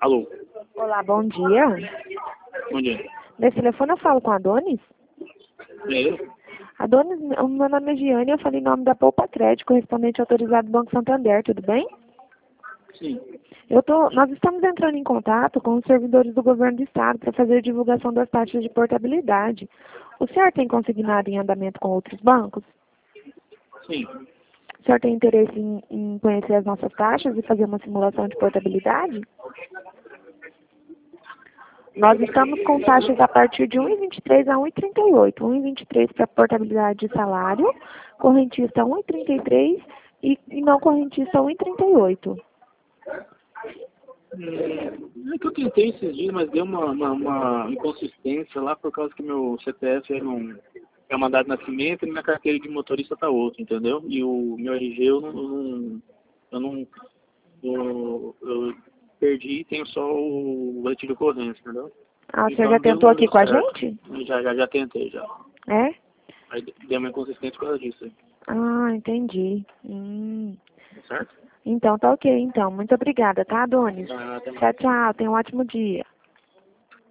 Alô, Olá, bom dia. bom dia. Nesse telefone eu falo com a Adonis? É ele? Adonis, o meu nome é Giane, eu falei em nome da Poupa Crédito, correspondente autorizado do Banco Santander, tudo bem? Sim. Nós estamos entrando em contato com os servidores do governo do estado para fazer a divulgação das taxas de portabilidade. O senhor tem consignado em andamento com outros bancos? Sim. O senhor tem interesse em conhecer as nossas taxas e fazer uma simulação de portabilidade? Nós estamos com taxas a partir de 1,23 a 1,38. 1,23 para portabilidade de salário, correntista 1,33 e não correntista 1,38. É que eu tentei esses dias, mas deu uma inconsistência lá por causa que meu CPF é uma data de nascimento e minha carteira de motorista tá outra, entendeu? E o meu RG eu perdi e tenho só o boletim de ocorrência, entendeu? Ah, o senhor Então já não tentou aqui deu com a certo. gente? Já tentei já. É? Aí deu uma inconsistência por causa disso aí. Ah, entendi. Tá certo? Então, tá ok, então. Muito obrigada, tá, Adonis? Até mais. Tchau, tchau. Tenha um ótimo dia.